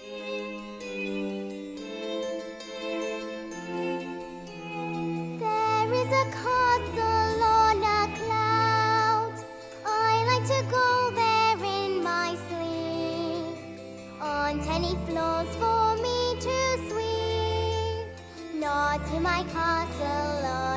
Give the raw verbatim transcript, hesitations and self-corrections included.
There is a castle on a cloud. I like to go there in my sleep. On tiny floors for me to sweep. Not in my castle